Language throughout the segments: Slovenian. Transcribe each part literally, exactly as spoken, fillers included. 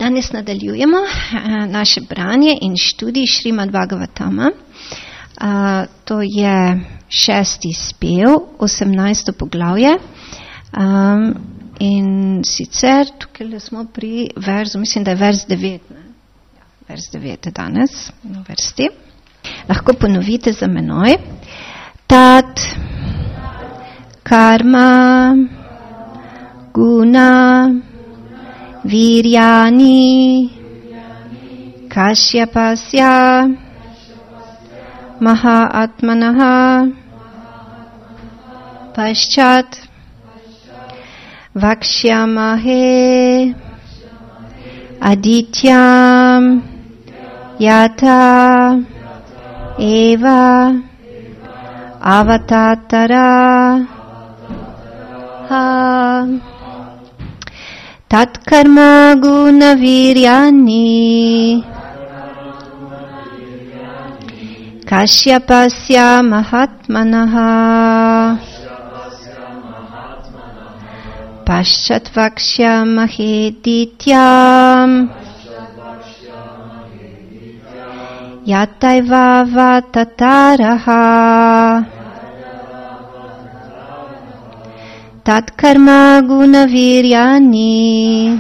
Danes nadaljujemo naše branje in študij Šrimad Bhagavatama. To je šesti spev, osemnajsto poglavje. In sicer tukaj smo pri verzu, mislim, da je vers devet. Ne? Vers devet je danes na vrsti. Lahko ponovite za menoj. Tat, karma, guna, viryani, kashyapasya, mahatmanaha, paschat, vakshyamahe, adityam, yata, eva, avatatara, ha. Tat karma guna viryani kashyapasya mahatmanaha paschat vakshyamahe dityam yataiva vatataraha tat karma guna viryani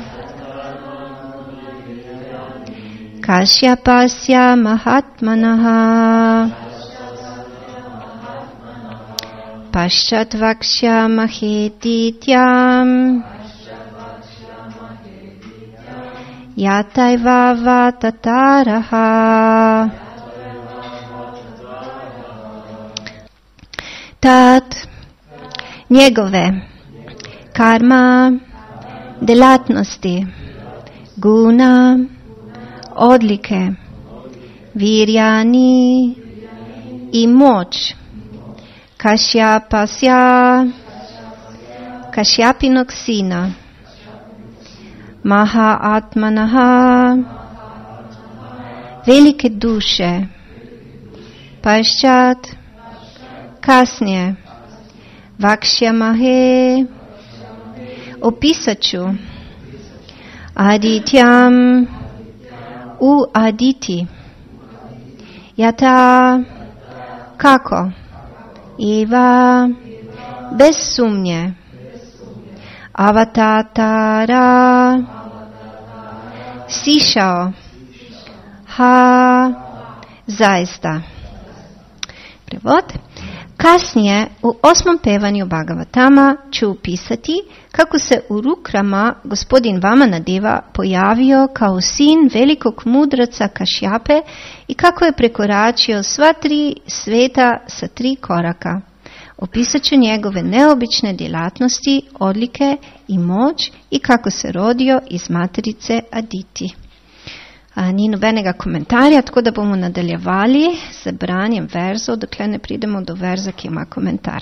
kashyapasya mahatmanaha paschat vakshyamahe dityam yataiva vatataraha tat njegove karma, delatnosti, guna, odlike, virjani i moć, kašjapasja, kašjapinog sina, mahatmanaha, velike duše, paščat, kasnije, vakshyamahe, opisat ću, adityam, u aditi, yata, kako, eva, bez sumnje, avatatara, sišao, ha, zaista. Prevod. Kasnije, u osmom pevanju Bhagavatama ću upisati kako se u Rukrama gospodin Vamanadeva pojavio kao sin velikog mudraca Kašjape i kako je prekoračio sva tri sveta sa tri koraka. Opisat ću njegove neobične djelatnosti, odlike i moć i kako se rodio iz materice Aditi. A, ni nobenega komentarja, tako da bomo nadaljevali z branjem verzov, dokler ne pridemo do verza, ki ima komentar.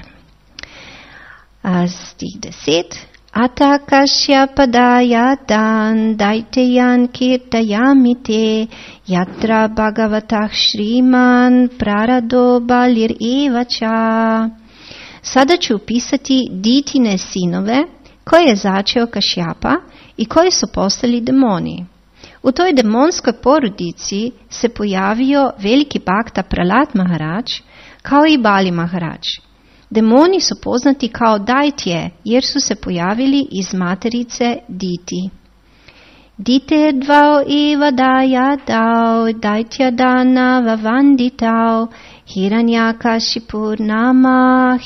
A, stih deset. Ata kašyapadaya dan daiteyan kirtayamite yatra bhagavatah šriman prarado balir evača. Sada ću upisati Ditine sinove koje je začeo Kašjapa i koji su postali demoni. U toj demonskoj porodici se pojavio veliki bhakta Prahlad Maharaj kao i Bali Maharaj. Demoni su poznati kao Daitje jer su se pojavili iz materice Diti. Dite dvao eva daya dao, Daitya dana vavanditao, Hiranyakashipur nama,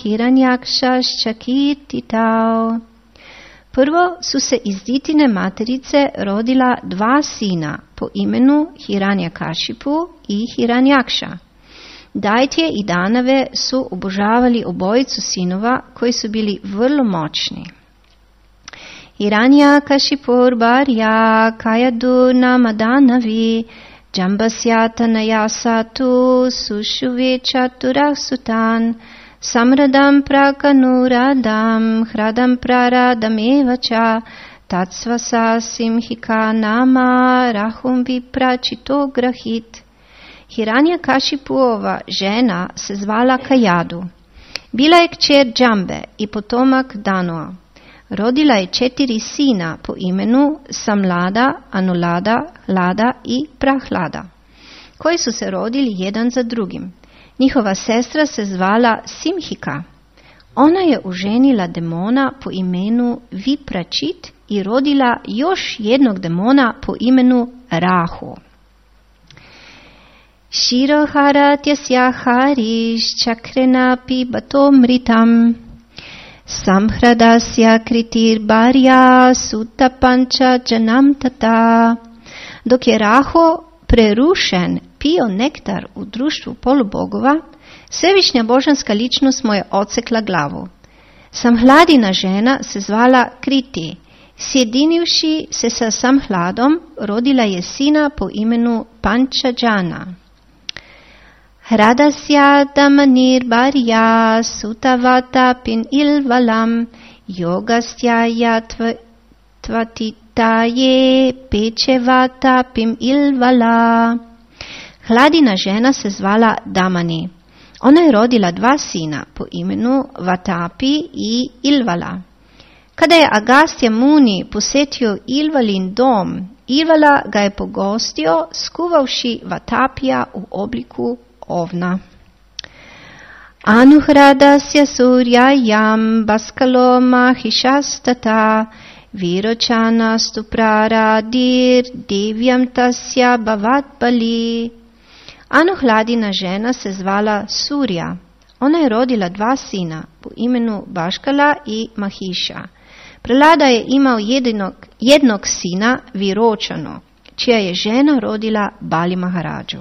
Hiranyakshashchakirtitao. Prvo su se iz Ditine materice rodila dva sina po imenu Hiranyakashipu i Hiranyaksha. Daitje i Danave su obožavali obojicu sinova koji su bili vrlo moćni. Hiranyakashipur barya kayadur nama Danavi Jambasyata nayasatu sushuve chaturasutan Samradam prakanuradam hradam praradam evača tatsvasa simhika nama rahum vipračito grahit. Hiranyakashipuova žena se zvala Kajadu. Bila je kćer Džambe i potomak Danua. rodila je četiri sina po imenu Samlada, Anulada, Lada i Prahlada, koji su se rodili jedan za drugim. Njihova sestra se zvala Simhika. Ona je uženila demona po imenu Vipračit i rodila još jednog demona po imenu Rahu. Shiroharatjasya harish chakrenapi batomritam samhradasya kritir barya sutta pancha janam tata. Dok je Raho prerušen pio nektar u društvu polubogova, svevišnja božanska ličnost mu je odsekla glavu. Samhladina žena se zvala Kriti. Sjedinivši se sa Samhladom, rodila je sina po imenu Pančađana. Hradasya damanir barya sutavata pin ilvalam yogasya tvatitaye pečevata pim ilvala. Hladina žena se zvala Damani. Ona je rodila dva sina po imenu Vatapi i Ilvala. Kada je Agastya Muni posjetio Ilvalin dom, Ilvala ga je pogostio skuvavši Vatapija u obliku ovna. Anuhradasya suryayam baskalo mahishastata virochana stupraradir divyam tasya bhavat bali. Anuhladina žena se zvala Surya. Ona je rodila dva sina po imenu Baškala i Mahiša. Prelada je imao jedinog, jednog sina Viročano, čija je žena rodila Bali Maharadžu.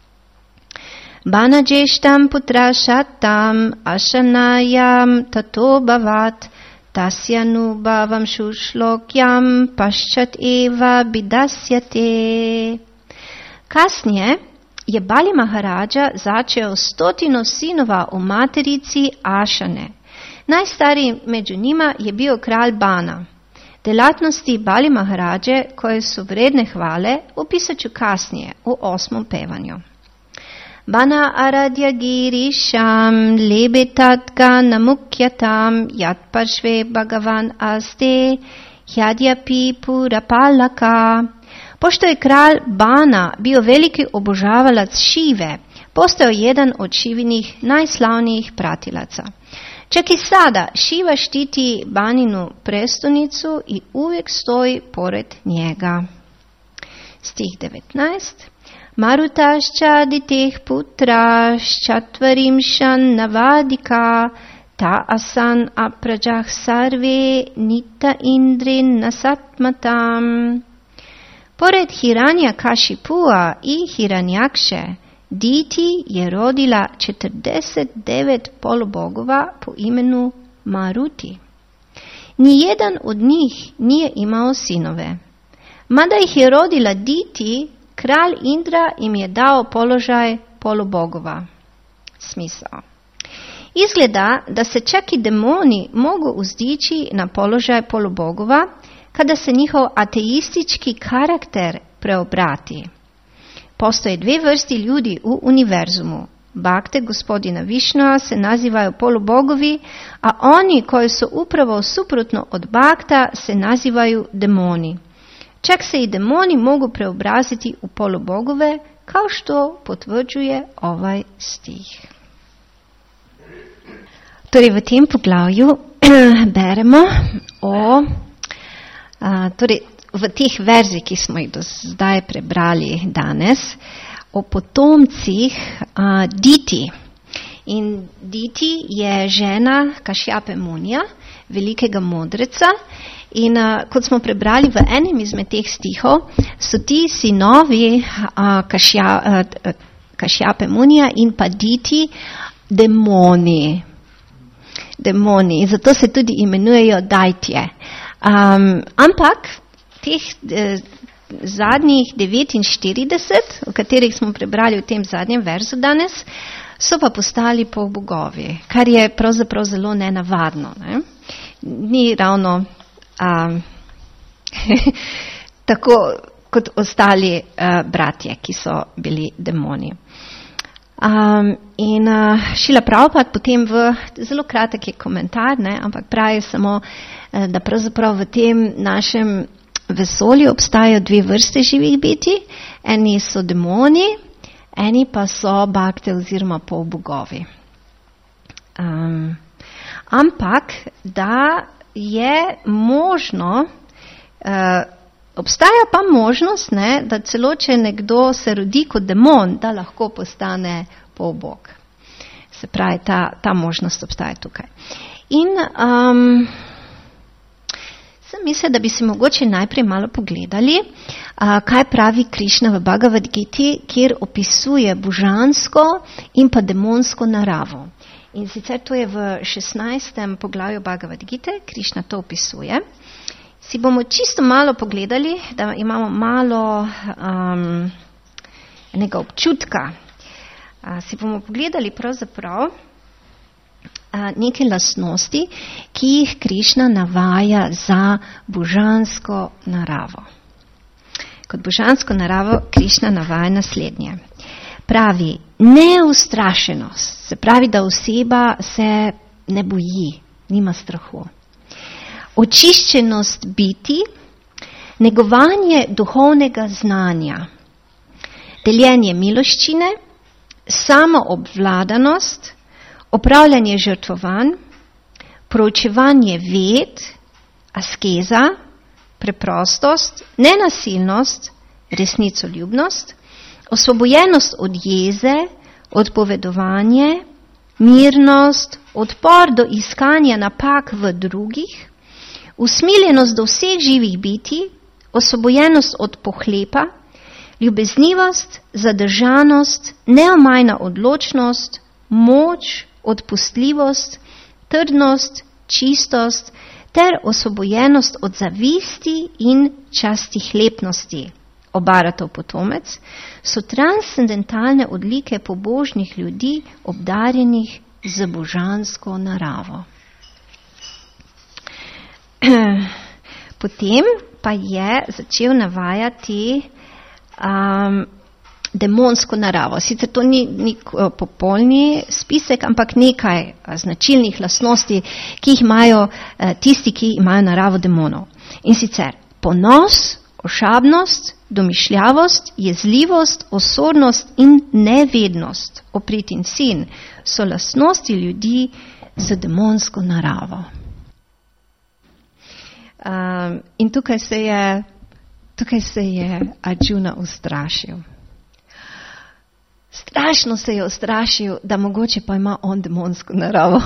Banaještam putra šatam ašanayam tato bhavat tasyanu bhavam šušlokyam paščat eva bidasyate. Kasnije je Bali Maharadža začeo stotinu sinova u materici Ašane. Najstariji među njima je bio kralj Bana. Delatnosti Bali Maharadže, koje su vredne hvale, upisat ću kasnije u osmom pevanju. Bana aradya girisham lebetatka namukyatam yatparšve bhagavan aste hyadyapi purapalaka. Pošto je kralj Bana bio veliki obožavalac Šive, postao jedan od Šivinih najslavnijih pratilaca. Čak i sada Šiva štiti Baninu prestonicu i uvijek stoji pored njega. Stih devetnaest. Marutašća diteh putraš čatvarim šan navadika ta asan aprađah sarve nita indrin nasatmatam. Pored Hiranja Kašipua i Hiranjakše, Diti je rodila četrdeset devet polubogova po imenu Maruti. Nijedan od njih nije imao sinove. Mada ih je rodila Diti, kralj Indra im je dao položaj polubogova. Smisao. Izgleda da se čak i demoni mogu uzdići na položaj polubogova kada se njihov ateistički karakter preobrati. Postoje dvije vrsti ljudi u univerzumu. Bakte gospodina Višnua se nazivaju polubogovi, a oni koji su upravo suprotno od bakta se nazivaju demoni. Čak se i demoni mogu preobraziti u polubogove, kao što potvrđuje ovaj stih. Torej v tem poglavju beremo o a, torej, v teh verzih, ki smo jih do zdaj prebrali danes, o potomcih uh, Diti. In Diti je žena Kašjape Munija, velikega modreca. In uh, kot smo prebrali v enem izmed teh stihov, so ti sinovi uh, Kašja, uh, Kašjape Munija in pa Diti demoni. Demoni. Zato se tudi imenujejo Dajtje. Um, ampak teh eh, zadnjih devetinštirideset, o katerih smo prebrali v tem zadnjem verzu danes, so pa postali polbogovi, kar je pravzaprav zelo nenavadno. Ne? Ni ravno um, tako kot ostali uh, bratje, ki so bili demoni. Um, in uh, Šrila Prabhupada potem v zelo kratek je komentar, ne, ampak pravi samo, da pravzaprav v tem našem vesolju obstajajo dve vrste živih bitij. Eni so demoni, eni pa so bakte oziroma polbogovi. Um, ampak, da je možno, uh, obstaja pa možnost, ne, da celo če nekdo se rodi kot demon, da lahko postane polbog. Se pravi, ta, ta možnost obstaja tukaj. In um, sem mislila, da bi si mogoče najprej malo pogledali, uh, kaj pravi Krišna v Bhagavad Giti, kjer opisuje božansko in pa demonsko naravo. In sicer to je v šestnajstem poglavju Bhagavad Gite, Krišna to opisuje. Si bomo čisto malo pogledali, da imamo malo um, enega občutka. Uh, si bomo pogledali pravzaprav uh, neke lastnosti, ki jih Krišna navaja za božansko naravo. Kot božansko naravo Krišna navaja naslednje. Pravi, neustrašenost, se pravi, da oseba se ne boji, nima strahu. Očiščenost biti, negovanje duhovnega znanja, deljenje miloščine, samoobvladanost, opravljanje žrtvovanj, proučevanje ved, askeza, preprostost, nenasilnost, resnicoljubnost, osvobojenost od jeze, odpovedovanje, mirnost, odpor do iskanja napak v drugih, usmiljenost do vseh živih bitij, osvobojenost od pohlepa, ljubeznivost, zadržanost, neomajna odločnost, moč, odpustljivost, trdnost, čistost ter osvobojenost od zavisti in častihlepnosti. Obaratov potomec so transcendentalne odlike pobožnih ljudi, obdarjenih z božansko naravo. Potem pa je začel navajati um, demonsko naravo. Sicer to ni, ni popolni spisek, ampak nekaj značilnih lastnosti, ki jih imajo uh, tisti, ki imajo naravo demonov. In sicer ponos, ošabnost, domišljavost, jezljivost, osornost in nevednost, oprit in sin, so lastnosti ljudi z demonsko naravo. Um, in tukaj se je, tukaj se je Arjuna ustrašil. Strašno se je ustrašil, da mogoče pa ima on demonsko naravo.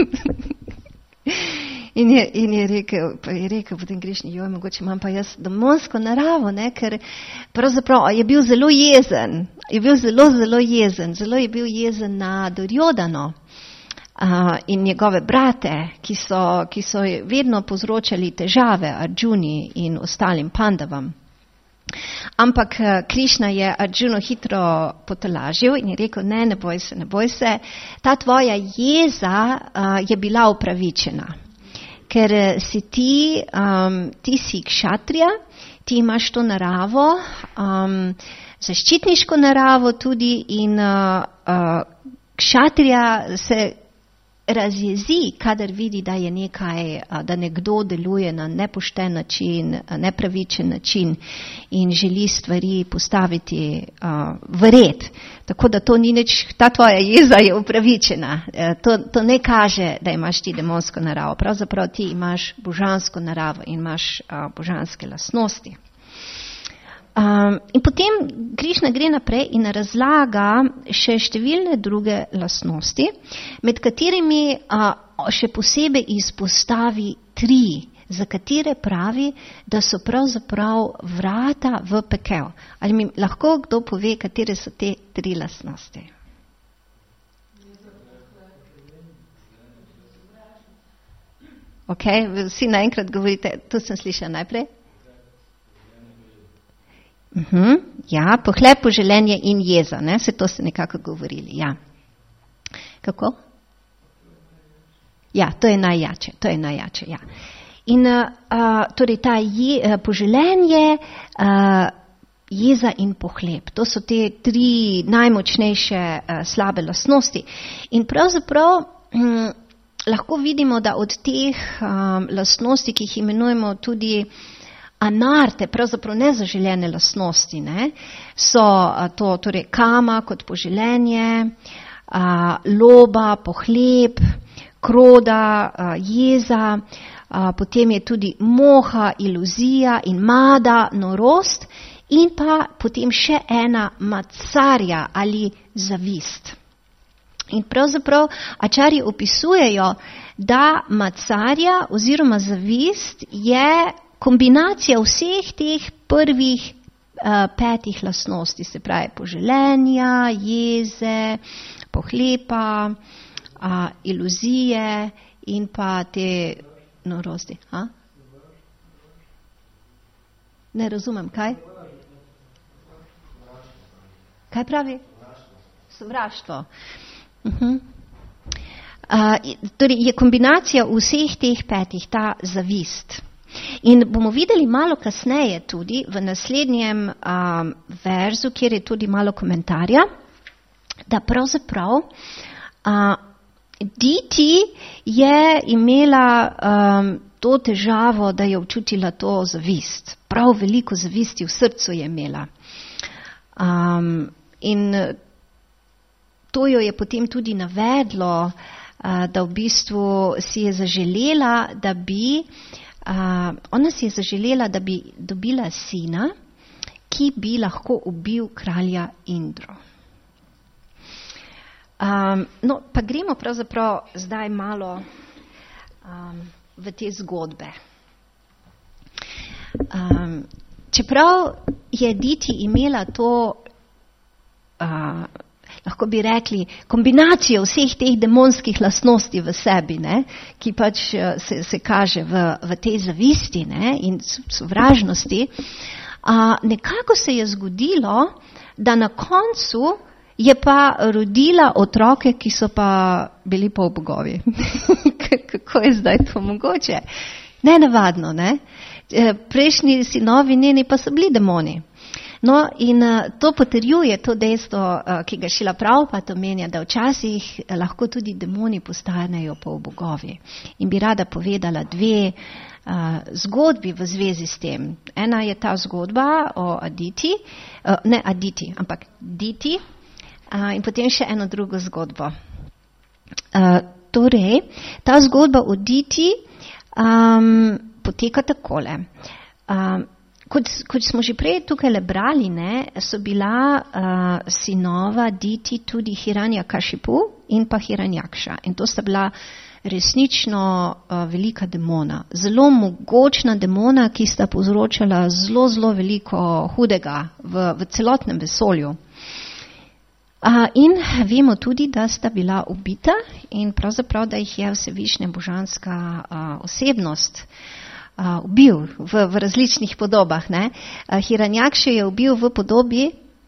in, je, in je rekel, pa je rekel potem Krišni, joj, mogoče imam pa jaz demonsko naravo, ne, ker pravzaprav je bil zelo jezen, je bil zelo, zelo jezen, zelo je bil jezen na Duryodhano. Uh, in njegove brate, ki so, ki so vedno povzročali težave Arjuni in ostalim pandavam. Ampak Krišna je Arjuno hitro potolažil in je rekel, ne, ne boj se, ne boj se, ta tvoja jeza uh, je bila upravičena, ker si ti, um, ti si kšatrija, ti imaš to naravo, um, zaščitniško naravo tudi in uh, uh, kšatrija se razjezi, kadar vidi, da je nekaj, da nekdo deluje na nepošten način, nepravičen način in želi stvari postaviti uh, v red. Tako da to ni nič, ta tvoja jeza je upravičena. To, to ne kaže, da imaš ti demonsko naravo. Pravzaprav ti imaš božansko naravo in imaš uh, božanske lastnosti. Um, in potem Krišna gre naprej in razlaga še številne druge lastnosti, med katerimi uh, še posebej izpostavi tri, za katere pravi, da so pravzaprav vrata v pekel. Ali mi lahko kdo pove, katere so te tri lastnosti? Ok, vsi naenkrat govorite, to sem slišala najprej. Uhum, ja, pohlep, poželenje in jeza, ne? Se to ste nekako govorili, ja. Kako? Ja, to je najjače, to je najjače, ja. In uh, torej ta je, uh, poželenje uh, jeza in pohlep. To so te tri najmočnejše uh, slabe lastnosti. In pravzaprav hm, lahko vidimo, da od teh um, lastnosti, ki jih imenujemo tudi anarte, pravzaprav nezaželjene lastnosti, ne, so uh, to torej kama kot poželenje, uh, loba, pohlep, kroda, uh, jeza, uh, potem je tudi moha, iluzija in mada, norost in pa potem še ena macarja ali zavist. In pravzaprav ačarji opisujejo, da macarja oziroma zavist je kombinacija vseh teh prvih uh, petih lastnosti, se pravi poželenja, jeze, pohlepa, uh, iluzije in pa te norosti. Ha? Ne razumem, kaj? Kaj pravi? Sovraštvo. Uh-huh. Uh, torej je kombinacija vseh teh petih, ta zavist. In bomo videli malo kasneje tudi v naslednjem um, verzu, kjer je tudi malo komentarja, da pravzaprav uh, Diti je imela um, to težavo, da je občutila to zavist. Prav veliko zavisti v srcu je imela. Um, in to jo je potem tudi navedlo, uh, da v bistvu si je zaželela, da bi Uh, ona si je zaželela, da bi dobila sina, ki bi lahko ubil kralja Indro. Um, no, pa gremo pravzaprav zdaj malo um, v te zgodbe. Um, čeprav je Diti imela to, uh, lahko bi rekli, kombinacijo vseh teh demonskih lastnosti v sebi, ne, ki pač se, se kaže v, v tej zavisti, ne, in sovražnosti, a nekako se je zgodilo, da na koncu je pa rodila otroke, ki so pa bili pol bogovi. Kako je zdaj to mogoče? Nenavadno, ne? Prejšnji sinovi njeni pa so bili demoni. No, in uh, to potrjuje to dejstvo, uh, ki ga Šrila Prabhupada omenja, da včasih lahko tudi demoni postanejo polbogovi. In bi rada povedala dve uh, zgodbi v zvezi s tem. Ena je ta zgodba o Aditi, uh, ne Aditi, ampak Diti, uh, in potem še eno drugo zgodbo. Uh, torej, ta zgodba o Diti um, poteka takole. Um, Kot, kot smo že prej tukaj brali, ne, so bila uh, sinova Diti tudi Hiranyakashipu in pa Hiranjakša. In to sta bila resnično uh, velika demona. Zelo mogočna demona, ki sta povzročala zelo, zelo veliko hudega v, v celotnem vesolju. Uh, in vemo tudi, da sta bila ubita in pravzaprav, da jih je vsevišnja božanska uh, osebnost Uh, ubil v, v različnih podobah. Ne? Uh, Hiranjakša je ubil v podobi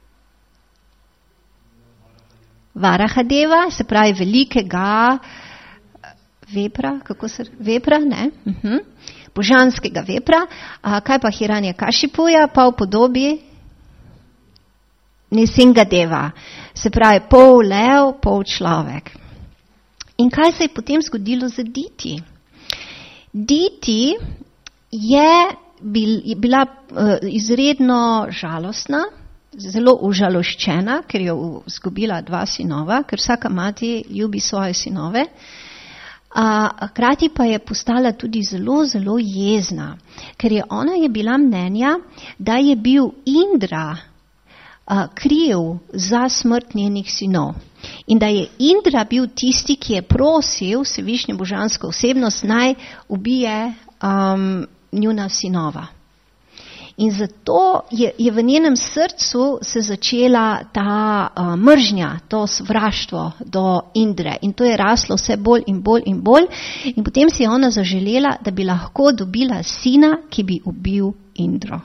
Varahadeva, se pravi velikega vepra, kako se vepra, ne? Uh-huh. Božanskega vepra. Uh, kaj pa Hiranjakashipuja, pa v podobi Nisingadeva, se pravi pol lev, pol človek. In kaj se je potem zgodilo z Diti? Diti je bila izredno žalostna, zelo užaloščena, ker je izgubila dva sinova, ker vsaka mati ljubi svoje sinove. Hkrati pa je postala tudi zelo, zelo jezna, ker je ona je bila mnenja, da je bil Indra kriv za smrt njenih sinov. In da je Indra bil tisti, ki je prosil vsevišnjo božansko osebnost, naj ubije um, njuna sinova. In zato je, je v njenem srcu se začela ta uh, mržnja, to sovraštvo do Indre. In to je raslo vse bolj in bolj in bolj. In potem si je ona zaželela, da bi lahko dobila sina, ki bi ubil Indro.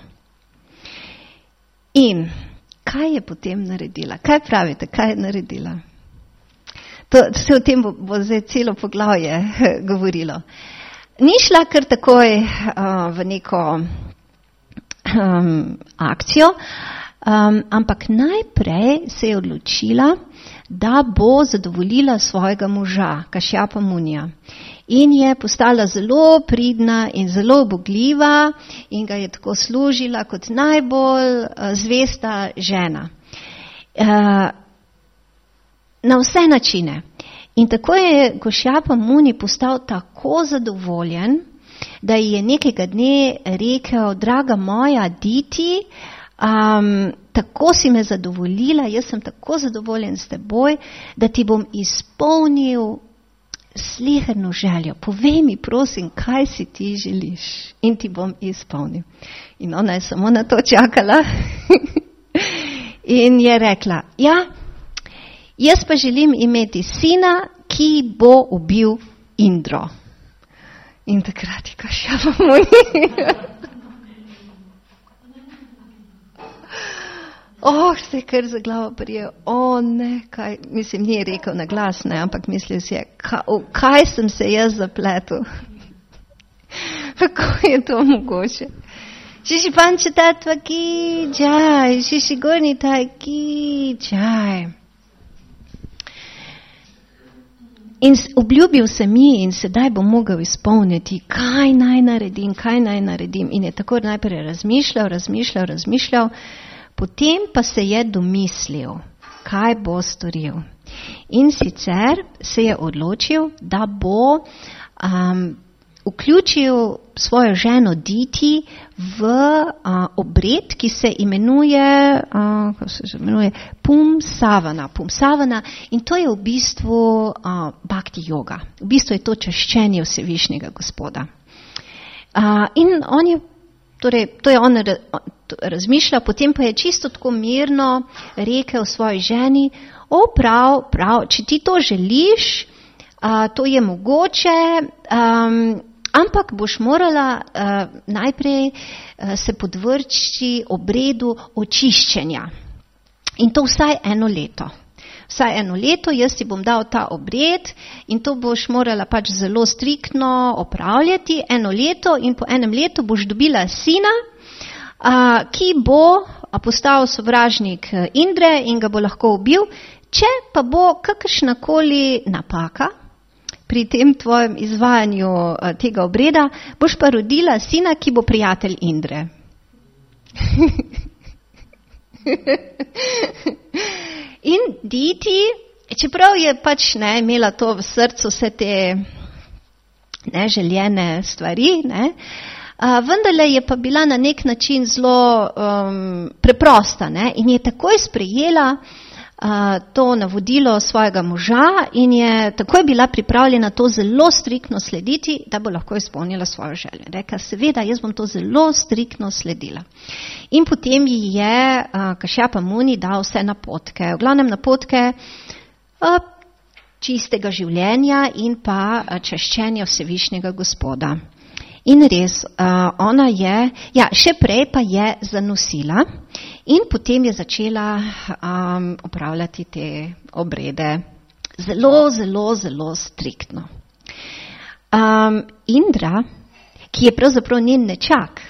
In kaj je potem naredila? Kaj pravite, kaj je naredila? To, vse o tem bo, bo zdaj celo poglavje govorilo. Ni šla kar takoj uh, v neko um, akcijo, um, ampak najprej se je odločila, da bo zadovoljila svojega moža, Kašjapa Munija. In je postala zelo pridna in zelo ubogljiva in ga je tako služila kot najbolj uh, zvesta žena. Uh, na vse načine. In tako je Kašjapa Muni postal tako zadovoljen, da je nekega dne rekel, draga moja Diti, um, tako si me zadovoljila, jaz sem tako zadovoljen s teboj, da ti bom izpolnil sleherno željo. Povej mi, prosim, kaj si ti želiš in ti bom izpolnil. In ona je samo na to čakala in je rekla, ja, jaz pa želim imeti sina, ki bo ubil Indro. In takrat je Kašjapa Muni. Oh, se je kar za glavo prijel. O, ne, kaj, mislim, ni rekel na glas, ne, ampak mislil si je, kaj, kaj sem se jaz zapletel. Kako je to mogoče? Šiši panče tatva ki džaj, šiši gorni taj ki džaj. In obljubil se mi in sedaj bom mogel izpolniti, kaj naj naredim, kaj naj naredim. In je tako najprej razmišljal, razmišljal, razmišljal, potem pa se je domislil, kaj bo storil. In sicer se je odločil, da bo um, vključil svojo ženo Diti v uh, obred, ki se imenuje, uh, kako se imenuje, Pumsavana. Pumsavana, in to je v bistvu uh, bhakti yoga. V bistvu je to čaščenje Vsevišnjega Gospoda. Uh, in on je, torej, to je on razmišljal, potem pa je čisto tako mirno rekel svoji ženi, o prav, prav, če ti to želiš, uh, to je mogoče, um, ampak boš morala uh, najprej uh, se podvrči obredu očiščenja. In to vsaj eno leto. Vsaj eno leto, jaz ti bom dal ta obred in to boš morala pač zelo striktno opravljati eno leto in po enem letu boš dobila sina, uh, ki bo postal sovražnik Indre in ga bo lahko ubil, če pa bo kakršnakoli napaka pri tem tvojem izvajanju uh, tega obreda, boš pa rodila sina, ki bo prijatelj Indre. In Diti, čeprav je pač ne, imela to v srcu vse te neželjene stvari, ne, uh, vendarle je pa bila na nek način zelo um, preprosta, ne, in je takoj sprejela Uh, to navodilo svojega moža in je takoj bila pripravljena to zelo striktno slediti, da bo lahko izpolnila svojo željo. Rekla, seveda, jaz bom to zelo striktno sledila. In potem ji je uh, Kašjapa Muni dal vse napotke, v glavnem napotke uh, čistega življenja in pa uh, čaščenja Vsevišnjega Gospoda. In res, uh, ona je, ja, še prej pa je zanosila in potem je začela um, upravljati te obrede zelo, zelo, zelo striktno. Um, Indra, ki je pravzaprav njen nečak,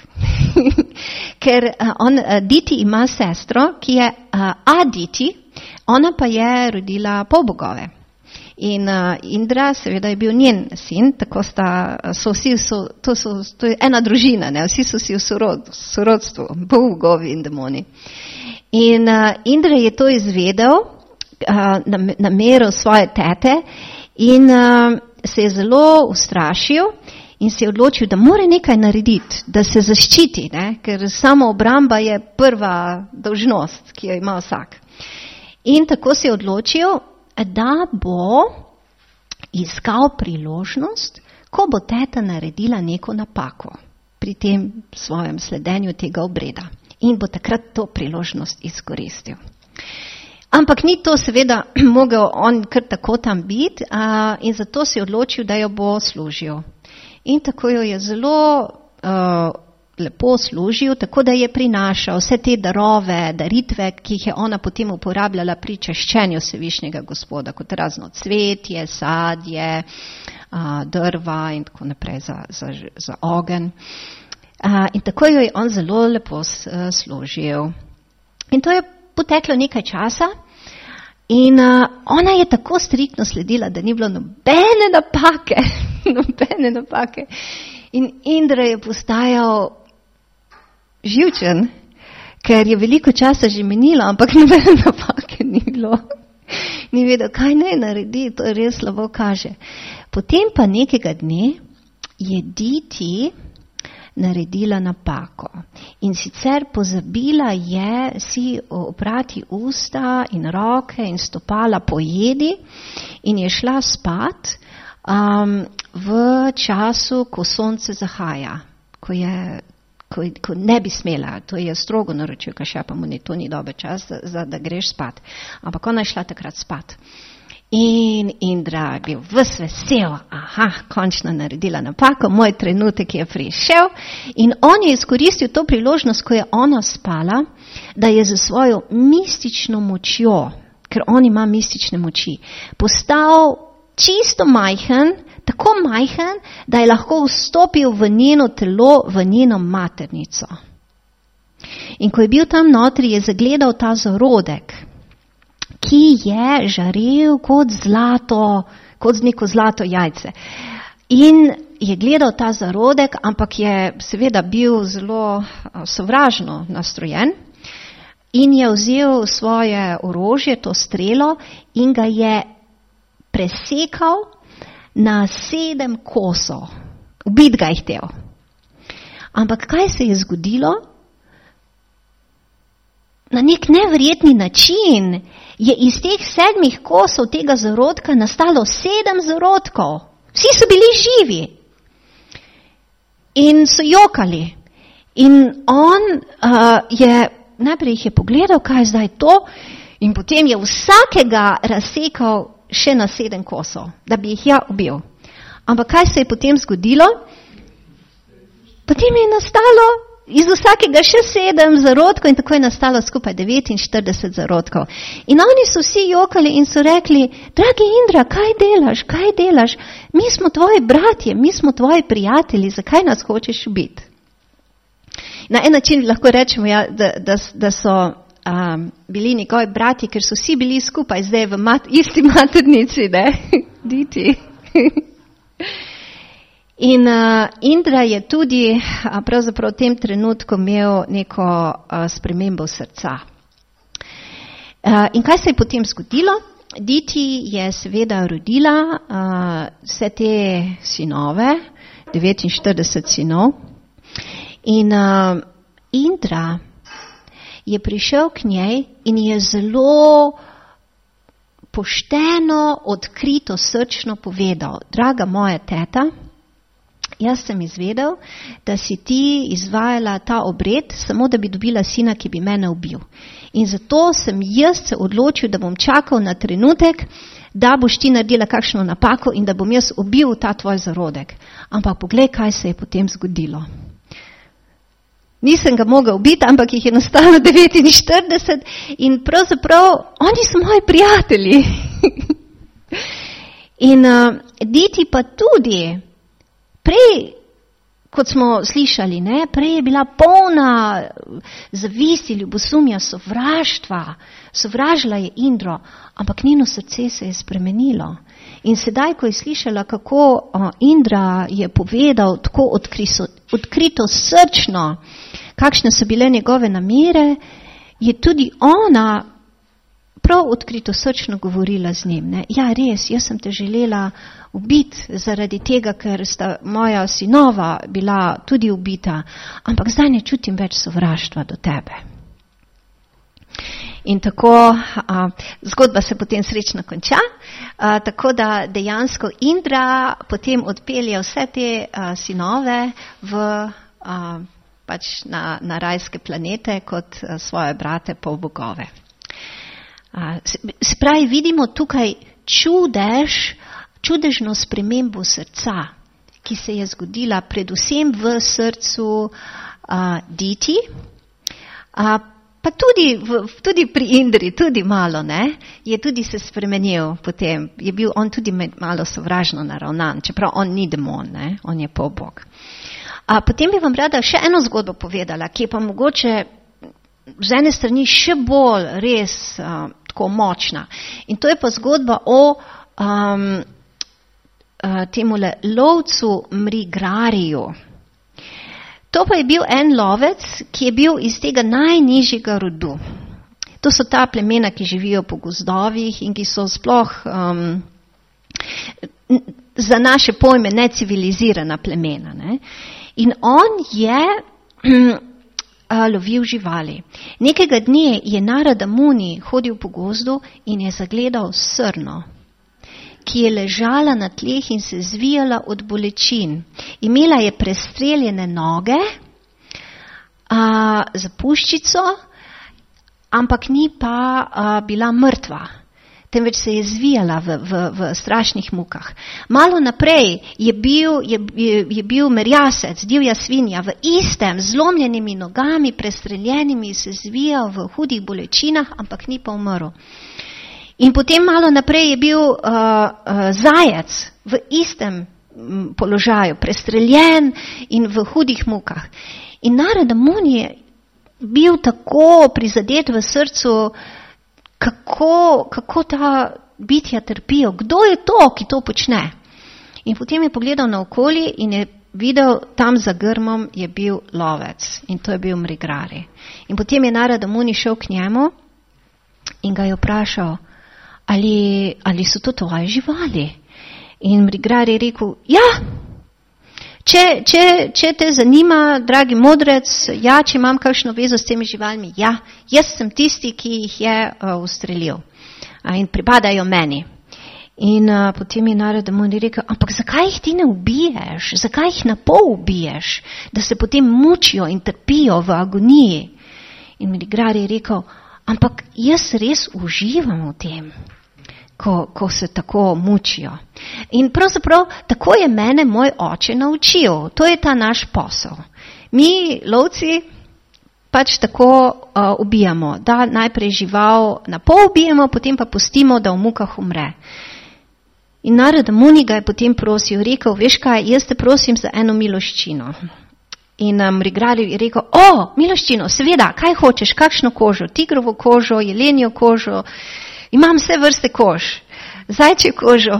ker uh, on, uh, Diti ima sestro, ki je uh, Aditi, ona pa je rodila polbogove. In uh, Indra seveda je bil njen sin, tako sta, so vsi, so, to, so, to je ena družina, ne? Vsi so si v sorod, sorodstvu, bogovi in demoni. In uh, Indra je to izvedel, uh, nameril svoje tete in uh, se je zelo ustrašil in se je odločil, da mora nekaj narediti, da se zaščiti, ne? Ker samo obramba je prva dolžnost, ki jo ima vsak. In tako se je odločil, da bo iskal priložnost, ko bo teta naredila neko napako pri tem svojem sledenju tega obreda. In bo takrat to priložnost izkoristil. Ampak ni to seveda mogel on kar tako tam biti uh, in zato se je odločil, da jo bo služil. In tako jo je zelo uh, lepo služil, tako da je prinašal vse te darove, daritve, ki jih je ona potem uporabljala pri čaščenju Vsevišnjega Gospoda, kot razno cvetje, sadje, drva in tako naprej za, za, za ogenj. In tako jo je on zelo lepo služil. In to je poteklo nekaj časa in uh, ona je tako striktno sledila, da ni bilo nobene napake, nobene napake. In Indra je postajal živčen, ker je veliko časa že minilo, ampak nobene napake ni bilo. Ni vedel, kaj naj naredi, to res slabo kaže. Potem pa nekega dne je Diti naredila napako. In sicer pozabila je si oprati usta in roke in stopala po jedi in je šla spat um, v času, ko sonce zahaja, ko je Ko, ko ne bi smela, to je strogo naročil, kaj še pa mu ni, to ni dober čas, za, za, da greš spat. Ampak ona je šla takrat spat. In Indra je bil ves vesel, aha, končno naredila napako, moj trenutek je prišel. In on je izkoristil to priložnost, ko je ona spala, da je za svojo mistično močjo, ker on ima mistične moči, postal čisto majhen, tako majhen, da je lahko vstopil v njeno telo, v njeno maternico. In ko je bil tam notri, je zagledal ta zarodek, ki je žarel kot zlato, kot z neko zlato jajce. In je gledal ta zarodek, ampak je seveda bil zelo sovražno nastrojen in je vzel svoje orožje, to strelo, in ga je presekal na sedem kosov. Ubit ga je htel. Ampak kaj se je zgodilo? Na nek neverjetni način je iz teh sedmih kosov tega zarodka nastalo sedem zarodkov. Vsi so bili živi. In so jokali. In on uh, je, najprej jih je pogledal, kaj je zdaj to, in potem je vsakega razsekal še na sedem kosov, da bi jih ja ubil. Ampak kaj se je potem zgodilo? Potem je nastalo iz vsakega še sedem zarodkov in tako je nastalo skupaj devetinštirideset zarodkov. In oni so vsi jokali in so rekli, dragi Indra, kaj delaš, kaj delaš? Mi smo tvoji bratje, mi smo tvoji prijatelji, zakaj nas hočeš ubiti? Na en način lahko rečemo, ja, da, da, da so Um, bili njegovi brati, ker so vsi bili skupaj zdaj v mat, isti maternici, ne? Diti. In uh, Indra je tudi uh, pravzaprav v tem trenutku imel neko uh, spremembo srca. Uh, in kaj se je potem zgodilo? Diti je seveda rodila uh, vse te sinove, devetinštirideset sinov. In uh, Indra je prišel k njej in je zelo pošteno, odkrito, srčno povedal, draga moja teta, jaz sem izvedel, da si ti izvajala ta obred, samo da bi dobila sina, ki bi mene ubil. In zato sem jaz se odločil, da bom čakal na trenutek, da boš ti naredila kakšno napako in da bom jaz ubil ta tvoj zarodek. Ampak poglej, kaj se je potem zgodilo. Nisem ga mogel ubiti, ampak jih je nastalo devetinštirideset in pravzaprav oni so moji prijatelji. In uh, Diti pa tudi, prej, kot smo slišali, ne, prej je bila polna zavisti, ljubosumja, sovraštva, sovražila je Indro, ampak njeno srce se je spremenilo. In sedaj, ko je slišala, kako uh, Indra je povedal tako odkrito, odkrito srčno, kakšne so bile njegove namere, je tudi ona prav odkrito srčno govorila z njim. Ne? Ja, res, jaz sem te želela ubiti zaradi tega, ker sta moja sinova bila tudi ubita, ampak zdaj ne čutim več sovraštva do tebe. In tako a, zgodba se potem srečno konča, a, tako da dejansko Indra potem odpelje vse te a, sinove v a, pač na, na rajske planete kot a, svoje brate polbogove. A, se, se pravi, vidimo tukaj čudež, čudežno spremembo srca, ki se je zgodila predvsem v srcu a, Diti, a, pa tudi, v, tudi pri Indri, tudi malo, ne, je tudi se spremenil potem, je bil on tudi malo sovražno naravnan, čeprav on ni demon, ne, on je polbog. A potem bi vam rada še eno zgodbo povedala, ki je pa mogoče z ene strani še bolj res uh, tako močna. In to je pa zgodba o um, uh, temule lovcu Mrigariju. To pa je bil en lovec, ki je bil iz tega najnižjega rodu. To so ta plemena, ki živijo po gozdovih in ki so sploh um, za naše pojme necivilizirana plemena. Ne? In on je lovil živali. Nekega dne je Narada Muni hodil po gozdu in je zagledal srno, ki je ležala na tleh in se zvijala od bolečin. Imela je prestreljene noge, a, za puščico, ampak ni pa a, bila mrtva, temveč se je zvijala v, v, v strašnih mukah. Malo naprej je bil, je, je, je bil merjasec, divja svinja, v istem, zlomljenimi nogami, prestreljenimi, se zvijal v hudih bolečinah, ampak ni pa umrl. In potem malo naprej je bil uh, uh, zajec v istem m, položaju, prestreljen in v hudih mukah. In Narada Muni je bil tako prizadet v srcu, kako, kako ta bitja trpijo, kdo je to, ki to počne. In potem je pogledal naokoli in je videl, tam za grmom je bil lovec in to je bil Mrigarij. In potem je Narada Muni šel k njemu in ga je vprašal, ali, ali so to tvoje živali. In Mrigarij je rekel, ja, če, če, če te zanima, dragi modrec, ja, če imam kakšno vezo s temi živalmi, ja, jaz sem tisti, ki jih je uh, ustrelil uh, in pripadajo meni. In uh, potem je Narada Muni rekel, ampak zakaj jih ti ne ubiješ, zakaj jih na pol ubiješ, da se potem mučijo in trpijo v agoniji. In Mrigarij je rekel, ampak jaz res uživam v tem, ko, ko se tako mučijo. In pravzaprav tako je mene moj oče naučil. To je ta naš posel. Mi, lovci, pač tako uh, ubijamo, da najprej žival na pol ubijemo, potem pa pustimo, da v mukah umre. In Narada Muni ga je potem prosil, rekel, veš kaj, jaz te prosim za eno miloščino. In Mrigarij je rekel, o, miloščino, seveda, kaj hočeš, kakšno kožo, tigrovo kožo, jelenjo kožo, imam vse vrste kož, zajčjo kožo.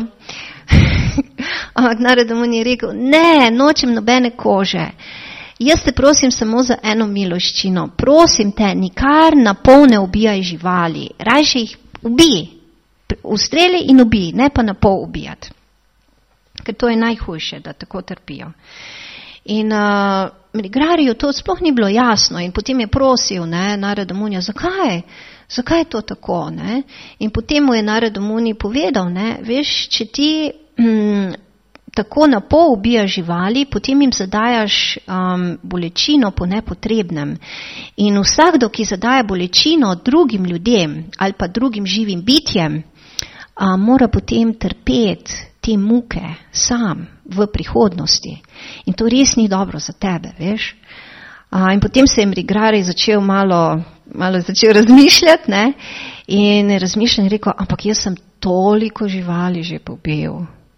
Ampak Narada Muni je rekel, ne, nočem nobene kože, jaz te prosim samo za eno miloščino, prosim te, nikar na pol ne ubijaj živali, rajše jih ubij, ustreli in ubij, ne pa na pol ubijati, ker to je najhujše, da tako trpijo. In uh, Mrigariju to sploh ni bilo jasno in potem je prosil, ne, Narada Munija, zakaj? Zakaj je to tako? Ne? In potem mu je Narada Muni povedal, ne, veš, če ti mm, tako na pol ubijaš živali, potem jim zadajaš um, bolečino po nepotrebnem. In vsakdo, ki zadaja bolečino drugim ljudem ali pa drugim živim bitjem, a, mora potem trpeti te muke sam v prihodnosti. In to res ni dobro za tebe, veš. A, in potem se je Mrigarij začel malo, malo začel razmišljati, ne, in razmišljal in rekel, ampak jaz sem toliko živali že pobil,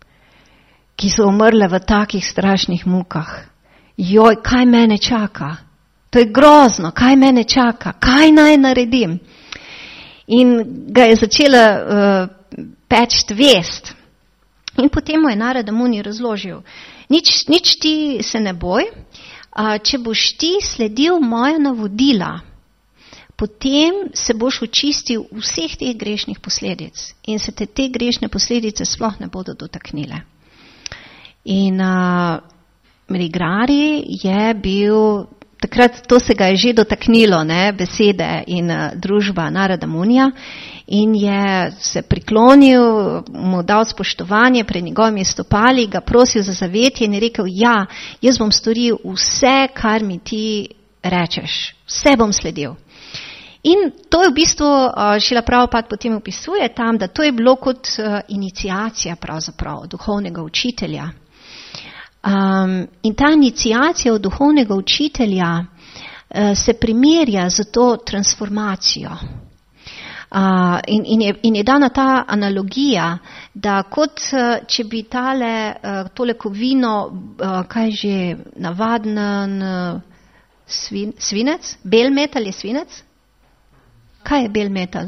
ki so umrle v takih strašnih mukah. Joj, kaj mene čaka? To je grozno, kaj mene čaka? Kaj naj naredim? In ga je začela uh, peči vest. In potem mu je Narada Muni razložil, nič, nič ti se ne boj, a, če boš ti sledil moja navodila, potem se boš očistil vseh teh grešnih posledic in se te, te grešne posledice sploh ne bodo dotaknile. In a, Mrigarij je bil, takrat to se ga je že dotaknilo, ne, besede in a, družba Narada Munija, in je se priklonil, mu dal spoštovanje pred njegovimi stopali, ga prosil za zavetje in je rekel, ja, jaz bom storil vse, kar mi ti rečeš, vse bom sledil. In to je v bistvu, Šrila Prabhupada potem opisuje tam, da to je bilo kot iniciacija pravzaprav duhovnega učitelja. Um, in ta iniciacija od duhovnega učitelja uh, se primerja z to transformacijo. Uh, in, in, je, in je dana ta analogija, da kot uh, če bi tale, uh, tole kovino, uh, kaj že, navaden uh, svin, svinec, bel metal je svinec, Kaj je bel metal?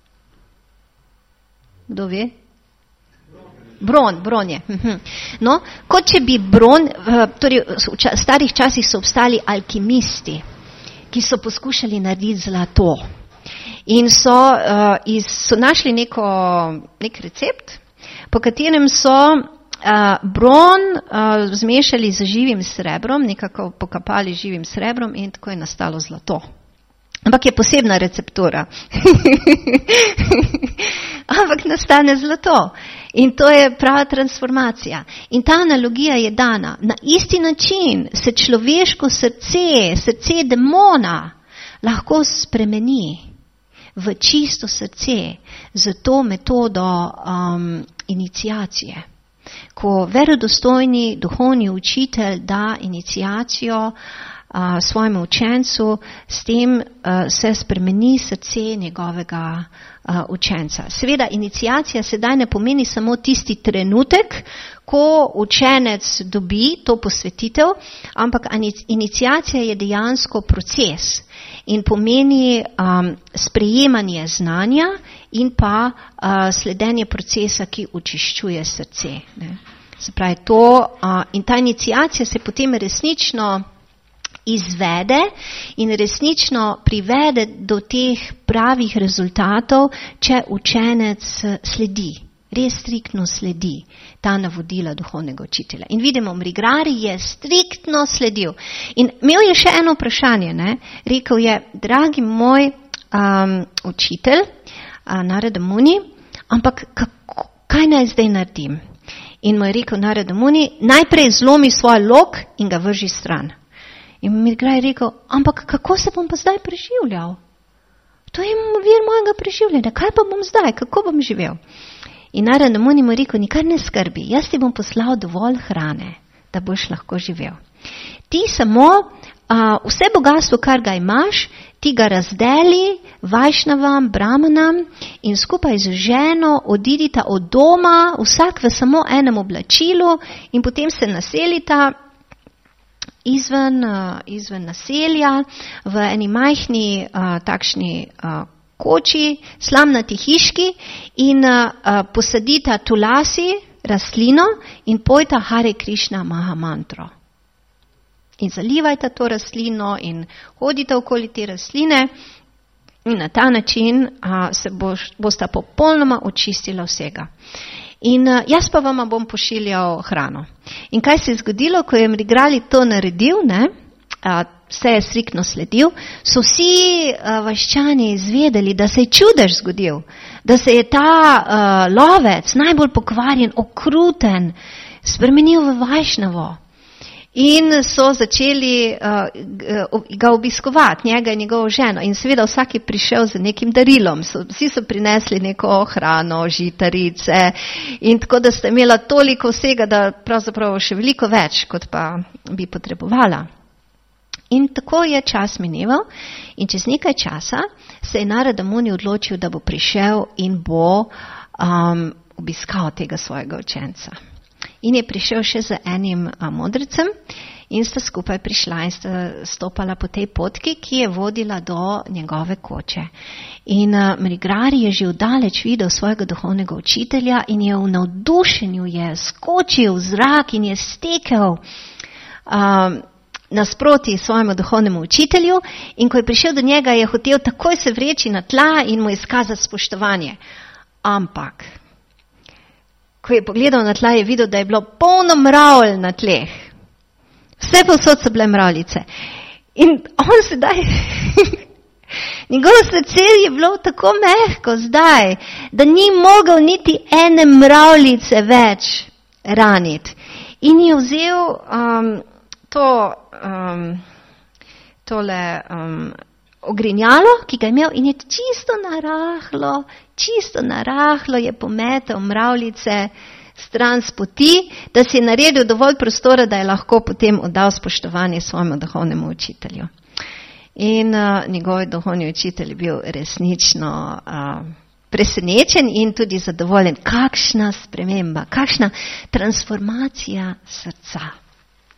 Kdo ve? Bron, bron je. No, kot če bi bron, torej v starih časih so obstali alkimisti, ki so poskušali narediti zlato. In so, uh, iz, so našli neko, nek recept, po katerem so uh, bron uh, zmešali z živim srebrom, nekako pokapali živim srebrom in tako je nastalo zlato. Ampak je posebna receptura. Ampak nastane zlato. In to je prava transformacija. In ta analogija je dana. Na isti način se človeško srce, srce demona lahko spremeni v čisto srce z to metodo um, iniciacije. Ko verodostojni duhovni učitelj da iniciacijo uh, svojemu učencu, s tem uh, se spremeni srce njegovega uh, učenca. Seveda, iniciacija sedaj ne pomeni samo tisti trenutek, ko učenec dobi to posvetitev, ampak iniciacija je dejansko proces in pomeni um, sprejemanje znanja in pa uh, sledenje procesa, ki očiščuje srce. Ne. Se pravi, to, uh, in ta iniciacija se potem resnično izvede in resnično privede do teh pravih rezultatov, če učenec sledi, res striktno sledi ta navodila duhovnega učitelja. In vidimo, Mrigrari je striktno sledil. In imel je še eno vprašanje, ne? Rekel je, dragi moj um, učitelj, uh, Narada Muni, ampak kako, kaj naj zdaj naredim? In mu je rekel Narada Muni, najprej zlomi svoj lok in ga vrži stran. In Mrigrari je rekel, ampak kako se bom pa zdaj preživljal? To je vir mojega preživljanja, kaj pa bom zdaj, kako bom živel? In Narada Muni mu rekel, nikar ne skrbi, jaz ti bom poslal dovolj hrane, da boš lahko živel. Ti samo uh, vse bogatstvo, kar ga imaš, ti ga razdeli vajšnavam, brahmanam in skupaj z ženo odidita od doma, vsak v samo enem oblačilu in potem se naselita izven, uh, izven naselja v eni majhni uh, takšni uh, koči, slamnati hiški in uh, posadita tulasi, rastlino in pojta Hare Krishna Mahamantro. In zalivajta to rastlino in hodita okoli te rastline in na ta način uh, se boš, bosta popolnoma očistila vsega. In uh, jaz pa vama bom pošiljal hrano. In kaj se je zgodilo, ko je Mrigrari to naredil, ne? Uh, vse je striktno sledil, so vsi uh, vaščani izvedeli, da se je čudež zgodil, da se je ta uh, lovec, najbolj pokvarjen, okruten, spremenil v vajšnavo. In so začeli uh, ga obiskovati, njega in njegovo ženo. In seveda vsak je prišel z nekim darilom. So, vsi so prinesli neko hrano, žitarice in tako, da sta imela toliko vsega, da pravzaprav še veliko več, kot pa bi potrebovala. In tako je čas mineval in čez nekaj časa se je Narada Muni odločil, da bo prišel in bo um, obiskal tega svojega učenca. In je prišel še z enim a, modrecem in sta skupaj prišla in sta stopala po tej potki, ki je vodila do njegove koče. In a, Mrigrari je že vdaleč videl svojega duhovnega učitelja in je v navdušenju je skočil v zrak in je stekel um, nasproti svojemu duhovnemu učitelju in ko je prišel do njega, je hotel takoj se vreči na tla in mu izkazati spoštovanje. Ampak, ko je pogledal na tla, je videl, da je bilo polno mravlj na tleh. Vse povsod so bile mravljice. In on sedaj, njegovo srce je bilo tako mehko zdaj, da ni mogel niti ene mravljice več raniti. In je vzel um, to um, tole um, ogrinjalo, ki ga je imel in je čisto narahlo, čisto narahlo je pometel mravljice stran s poti, da si je naredil dovolj prostora, da je lahko potem oddal spoštovanje svojemu duhovnemu učitelju. In uh, njegov duhovni učitelj je bil resnično uh, presenečen in tudi zadovoljen. Kakšna sprememba, kakšna transformacija srca je.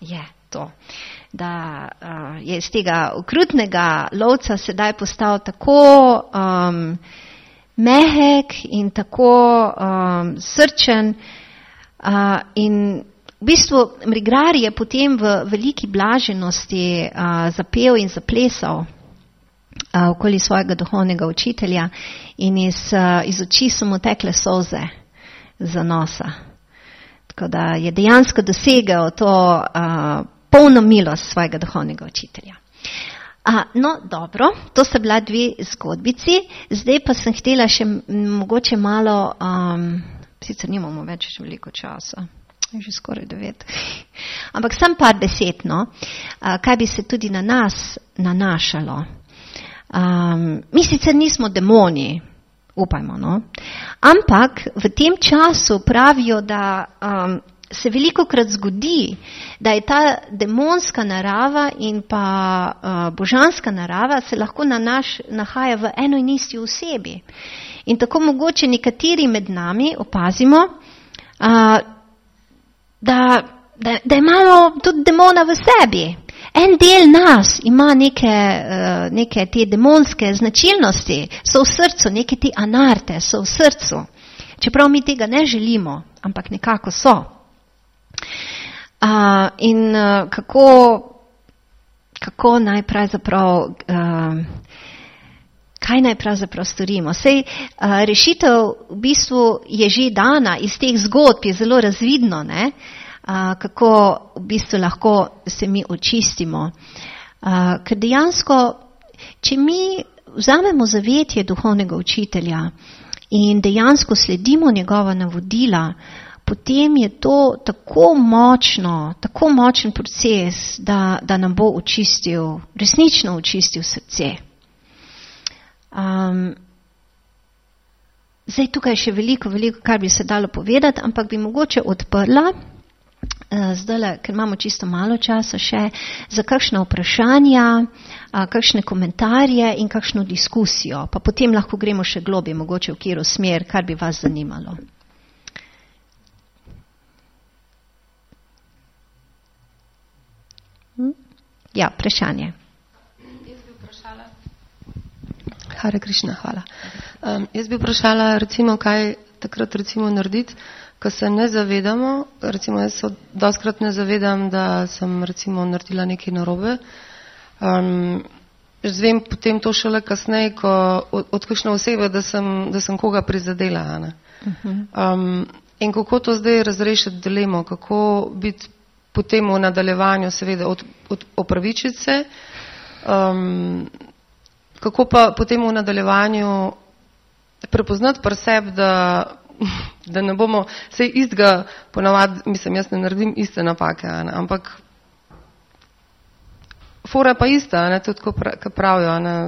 to, da uh, je iz tega okrutnega lovca sedaj postal tako um, mehek in tako um, srčen uh, in v bistvu Mrigrar je potem v veliki blaženosti uh, zapel in zaplesal uh, okoli svojega duhovnega učitelja in iz, uh, iz oči so mu tekle solze za nosa. Tako da je dejansko dosegel to uh, polno milost svojega duhovnega učitelja. A, no, dobro, to sta bila dve zgodbici, zdaj pa sem htela še mogoče malo, um, sicer nimamo več veliko časa, je že skoraj devet, ampak sem par besed, no, a, kaj bi se tudi na nas nanašalo. Um, mi sicer nismo demoni, upajmo, no, ampak v tem času pravijo, da um, se velikokrat zgodi, da je ta demonska narava in pa uh, božanska narava se lahko na naš, nahaja v eno in isti osebi. In tako mogoče nekateri med nami opazimo, uh, da, da, da imamo tudi demona v sebi. En del nas ima neke, uh, neke te demonske značilnosti, so v srcu, neke te anarte so v srcu. Čeprav mi tega ne želimo, ampak nekako so. Uh, in uh, kako, kako naj pravzaprav, uh, kaj naj pravzaprav storimo? Sej uh, rešitev v bistvu je že dana, iz teh zgodb je zelo razvidno, ne? Uh, kako v bistvu lahko se mi očistimo. Uh, ker dejansko, če mi vzamemo zavetje duhovnega učitelja in dejansko sledimo njegova navodila, potem je to tako močno, tako močen proces, da, da nam bo očistil, resnično očistil srce. Um, zdaj tukaj je še veliko, veliko, kar bi se dalo povedati, ampak bi mogoče odprla, uh, zdajle, ker imamo čisto malo časa še, za kakšne vprašanja, uh, kakšne komentarje in kakšno diskusijo, pa potem lahko gremo še globje, mogoče v katero smer, kar bi vas zanimalo. Ja, vprašanje. Jaz bi vprašala. Hare Krišna, hvala. Um, jaz bi vprašala, recimo, kaj takrat recimo narediti, ko se ne zavedamo, recimo jaz se dostkrat ne zavedam, da sem recimo naredila nekaj narobe. Um, zvem potem to šele kasneje, ko od, od kakšne osebe, da sem, da sem koga prizadela. Ne? Um, in kako to zdaj razrešiti dilemo, kako biti potem v nadaljevanju seveda od, od opravičiti se, um, kako pa potem v nadaljevanju prepoznati pri sebi, da, da ne bomo sej istega ponavadi, mislim, jaz ne naredim iste napake, ne, ampak fora pa ista, ne, tudi ko pravijo, ne,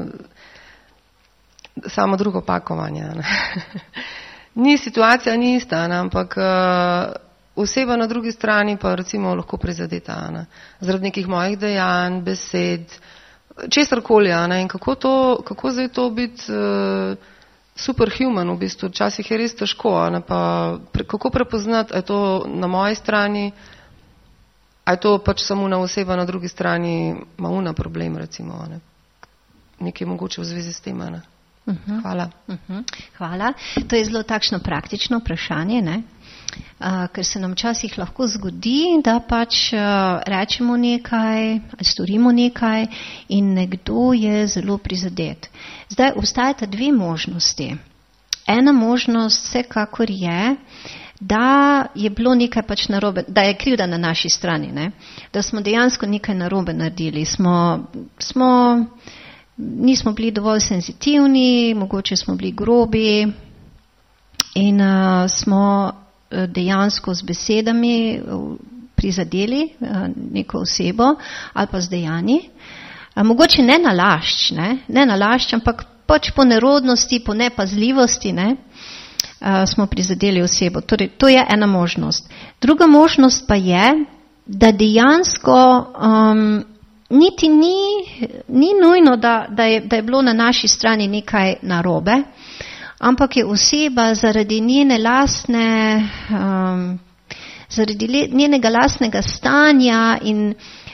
samo drugo pakovanje. Ne. Ni situacija, ni ista, ne, ampak uh, oseba na drugi strani pa recimo lahko prizadeta, ne, zaradi nekih mojih dejanj, besed, česarkoli, ne, in kako to, kako zdaj to biti uh, superhuman v bistvu, včasih je res težko, ne, pa pre, kako prepoznati, a je to na moji strani, a je to pač samo na oseba na drugi strani, ima una problem recimo, ne, nekaj mogoče v zvezi s tem, ne. Uh-huh. Hvala. Uh-huh. Hvala. To je zelo takšno praktično vprašanje, ne? Uh, ker se nam včasih lahko zgodi, da pač uh, rečemo nekaj, storimo nekaj in nekdo je zelo prizadet. Zdaj obstajata dve možnosti. Ena možnost vsekakor je, da je bilo nekaj pač narobe, da je krivda na naši strani, ne? Da smo dejansko nekaj narobe naredili. Smo, smo nismo bili dovolj senzitivni, mogoče smo bili grobi in uh, smo dejansko z besedami prizadeli uh, neko osebo ali pa z dejanji. Uh, mogoče ne nalašč, ne, ne nalašč, ampak pač po nerodnosti, po nepazljivosti, ne, uh, smo prizadeli osebo. Torej, to je ena možnost. Druga možnost pa je, da dejansko um, niti ni, ni nujno, da, da, je, da je bilo na naši strani nekaj narobe, ampak je oseba zaradi njene lastne, um, zaradi le, njenega lastnega stanja in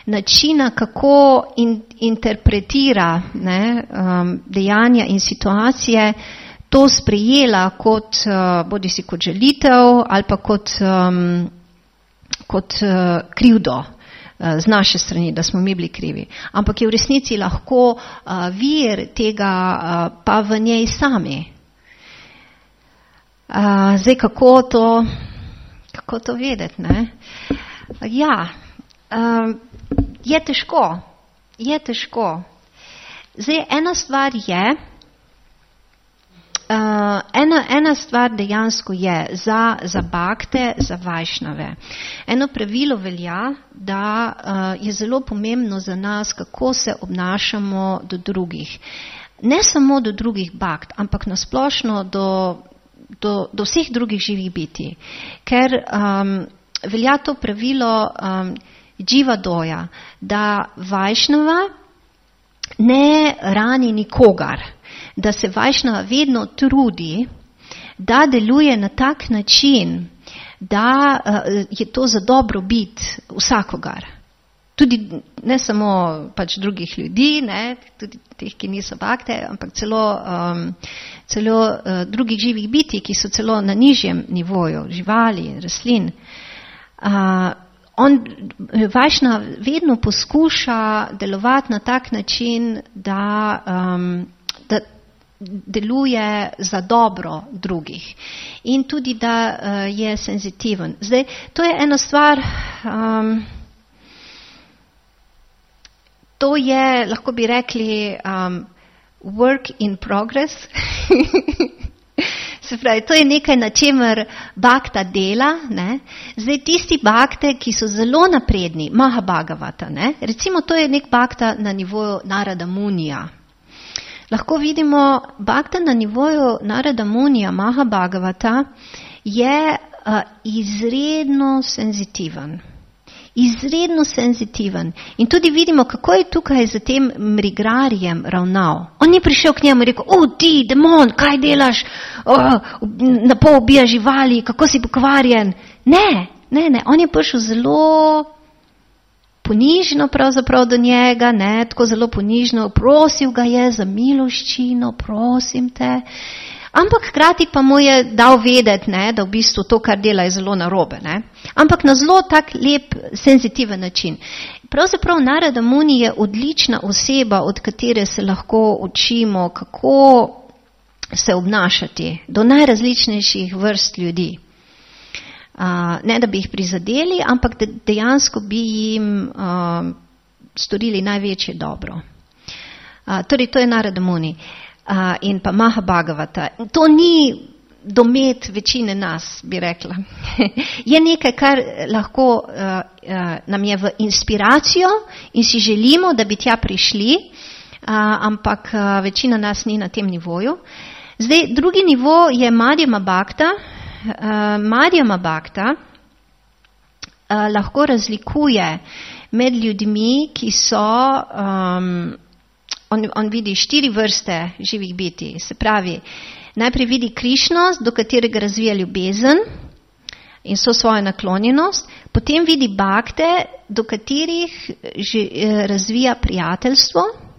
načina, kako in, interpretira ne, um, dejanja in situacije, to sprejela kot, uh, bodi si kot žalitev ali pa kot, um, kot uh, krivdo uh, z naše strani, da smo mi bili krivi. Ampak je v resnici lahko uh, vir tega uh, pa v njej sami. Uh, zdaj, kako to, kako to vedeti, ne? Ja, um, je težko, je težko. Zdaj, ena stvar je, Uh, ena, ena stvar dejansko je za, za bakte, za vajšnave. Eno pravilo velja, da uh, je zelo pomembno za nas, kako se obnašamo do drugih. Ne samo do drugih bakt, ampak nasplošno do, do, do vseh drugih živih bitij. Ker um, velja to pravilo um, dživa doja, da vajšnava ne rani nikogar. Da se vajšnava vedno trudi, da deluje na tak način, da uh, je to za dobrobit vsakogar. Tudi ne samo pač drugih ljudi, ne, tudi teh, ki niso bakte, ampak celo, um, celo uh, drugih živih bitij, ki so celo na nižjem nivoju, živali, rastlin. Uh, on, vajšnava vedno poskuša delovati na tak način, da, um, da deluje za dobro drugih in tudi, da uh, je senzitiven. Zdaj, to je ena stvar, um, to je, lahko bi rekli, um, work in progress. Se pravi, to je nekaj, na čemer bakta dela. Ne? Zdaj, tisti bakte, ki so zelo napredni, Mahabhagavata, ne? Recimo, to je nek bakta na nivoju Narada Munija. Lahko vidimo, bakta na nivoju Narada Munija, Mahabhagavata, je uh, izredno senzitiven. Izredno senzitiven. In tudi vidimo, kako je tukaj za tem mrigarjem ravnal. On ni prišel k njemu in rekel, o ti, demon, kaj delaš, oh, na pol ubija živali, kako si pokvarjen. Ne, ne, ne, on je prišel zelo ponižno pravzaprav do njega, ne, tako zelo ponižno, prosil ga je za miloščino, prosim te. Ampak hkrati pa mu je dal vedeti, ne, da v bistvu to, kar dela, je zelo narobe. Ne. Ampak na zelo tak lep, senzitiven način. Pravzaprav Narada Muni je odlična oseba, od katere se lahko učimo, kako se obnašati do najrazličnejših vrst ljudi. Uh, ne da bi jih prizadeli, ampak de, dejansko bi jim uh, storili največje dobro. Uh, torej, to je Narada Muni. Uh, in pa Mahabhagavata. To ni domet večine nas, bi rekla. Je nekaj, kar lahko uh, uh, nam je v inspiracijo in si želimo, da bi tja prišli, uh, ampak uh, večina nas ni na tem nivoju. Zdaj, drugi nivo je Madhyama Bhakta. Uh, Madhyama Bhakta uh, lahko razlikuje med ljudmi, ki so... Um, On, on vidi štiri vrste živih bitij. Se pravi, najprej vidi Krišnost, do katerega razvija ljubezen in so svojo naklonjenost. Potem vidi bakte, do katerih že, eh, razvija prijateljstvo.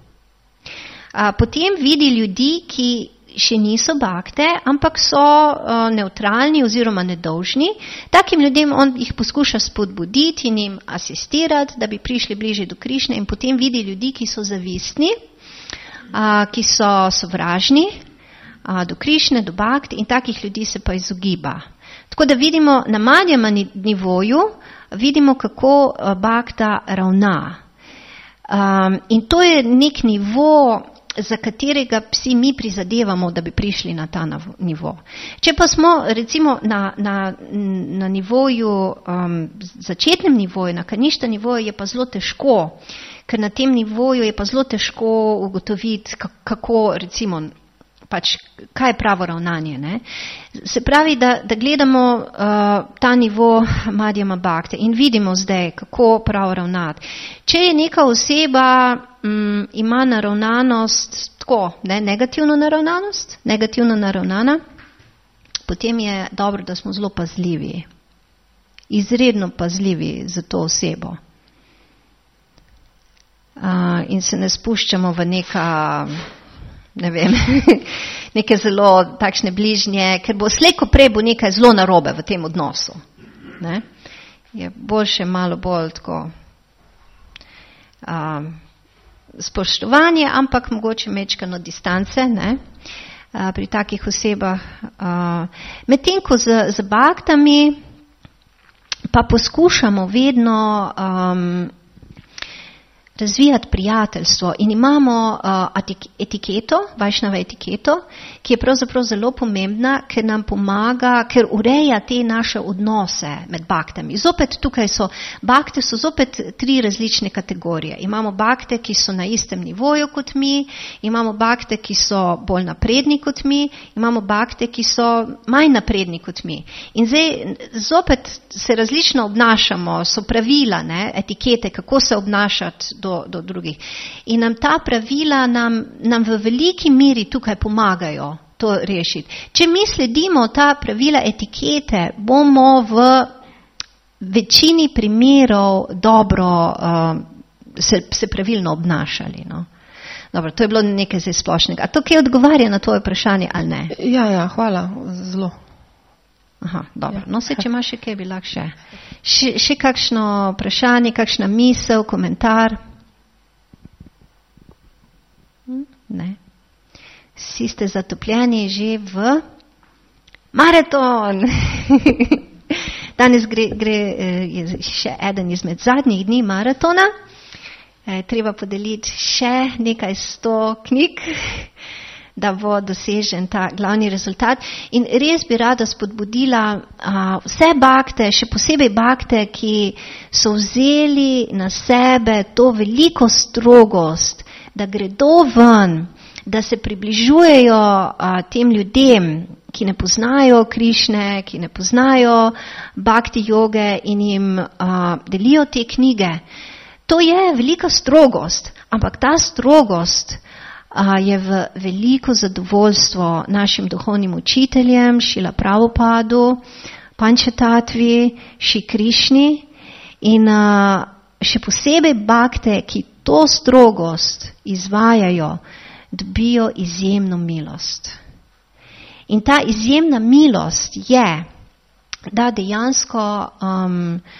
A, potem vidi ljudi, ki še niso bakte, ampak so uh, neutralni oziroma nedolžni. Takim ljudem on jih poskuša spodbuditi in jim asistirati, da bi prišli bliže do Krišne, in potem vidi ljudi, ki so zavistni, uh, ki so sovražni uh, do Krišne, do bakt, in takih ljudi se pa izogiba. Tako da vidimo na Madhyama nivoju, vidimo, kako uh, bakta ravna. Um, in to je nek nivo, za katerega vsi mi prizadevamo, da bi prišli na ta nivo. Če pa smo recimo na, na, na nivoju, um, začetnem nivoju, na kaništa nivoju, je pa zelo težko, ker na tem nivoju je pa zelo težko ugotoviti, kako recimo, pač, kaj je pravo ravnanje. Ne? Se pravi, da, da gledamo uh, ta nivo Madhyama Bhakte in vidimo zdaj, kako pravo ravnati. Če je neka oseba um, ima naravnanost, tako, ne, negativno naravnanost, negativno naravnana, potem je dobro, da smo zelo pazljivi, izredno pazljivi za to osebo. uh, in se ne spuščamo v neka, ne vem, neke zelo takšne bližnje, ker bo slejko prej bo nekaj zelo narobe v tem odnosu. Ne? Je boljše malo bolj tako uh, spoštovanje, ampak mogoče mečkano distance, ne? Uh, pri takih osebah. Uh, medtem ko z, z baktami pa poskušamo vedno um, razvijati prijateljstvo in imamo uh, etiketo, vajšnava etiketo, ki je pravzaprav zelo pomembna, ker nam pomaga, ker ureja te naše odnose med baktami. Zopet tukaj so, bakte so zopet tri različne kategorije. Imamo bakte, ki so na istem nivoju kot mi, imamo bakte, ki so bolj napredni kot mi, imamo bakte, ki so manj napredni kot mi. In zdaj zopet se različno obnašamo, so pravila, ne, etikete, kako se obnašati Do, do drugih. In nam ta pravila nam, nam v veliki miri tukaj pomagajo to rešiti. Če mi sledimo ta pravila etikete, bomo v večini primerov dobro uh, se, se pravilno obnašali. No? Dobro, to je bilo nekaj zelo splošnega. A to kaj odgovarja na tvoje vprašanje ali ne? Ja, ja, hvala, zelo. Aha, dobro. No, se, če imaš še kaj, bi lahko še. Še, še kakšno vprašanje, kakšna misel, komentar? Ne. Vsi ste zatopljeni že v maraton. Danes gre, gre je še eden izmed zadnjih dni maratona. E, treba podeliti še nekaj sto knjig, da bo dosežen ta glavni rezultat. In res bi rada spodbudila a, vse bakte, še posebej bakte, ki so vzeli na sebe to veliko strogost, da gredo ven, da se približujejo a, tem ljudem, ki ne poznajo Krišne, ki ne poznajo bhakti joge in jim a, delijo te knjige. To je velika strogost, ampak ta strogost a, je v veliko zadovoljstvo našim duhovnim učiteljem, Šrila Prabhupadu, Pančatatvi, Šri Krišni in a, še posebej bakte, ki to strogost izvajajo, dobijo izjemno milost. In ta izjemna milost je, da dejansko um,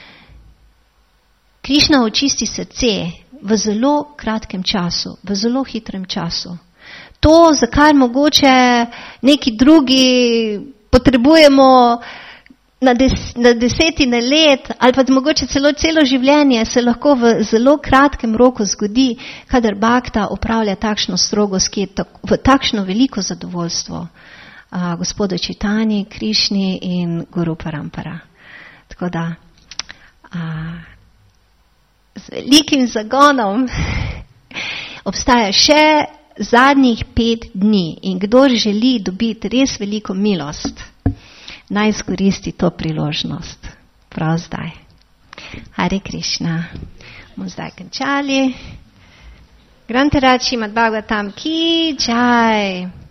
Krišna očisti srce v zelo kratkem času, v zelo hitrem času. To, za kar mogoče neki drugi potrebujemo na, des, na desetine let ali pa mogoče celo celo življenje, se lahko v zelo kratkem roku zgodi, kadar bakta opravlja takšno strogost, ki je tak, v takšno veliko zadovoljstvo a, gospodu Čitani, Krišni in Guru Parampara. Tako da a, z velikim zagonom obstaja še zadnjih pet dni in kdor želi dobiti res veliko milost, naj izkoristi to priložnost. Prav zdaj. Hare Krišna. Bomo zdaj končali. Grantarači Madhbhagavatam ki jai.